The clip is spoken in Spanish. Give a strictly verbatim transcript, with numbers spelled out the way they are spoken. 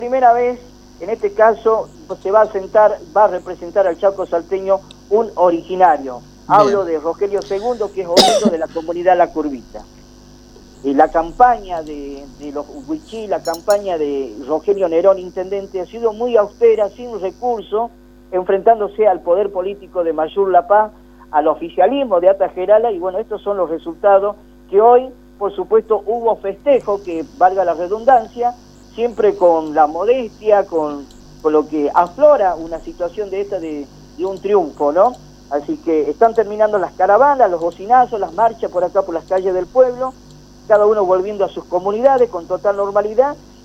primera vez, en este caso, se va a sentar, va a representar al Chaco salteño un originario. Hablo de Rogelio segundo, que es oriundo de la comunidad La Curvita. Y la campaña de, de los Huichí, la campaña de Rogelio Nerón, intendente, ha sido muy austera, sin recursos, enfrentándose al poder político de Mayur La Paz, al oficialismo de Atajerala, y bueno, estos son los resultados que hoy, por supuesto, hubo festejo, que valga la redundancia, siempre con la modestia, con, con lo que aflora una situación de esta de, de un triunfo, ¿no? Así que están terminando las caravanas, los bocinazos, las marchas por acá por las calles del pueblo, cada uno volviendo a sus comunidades con total normalidad,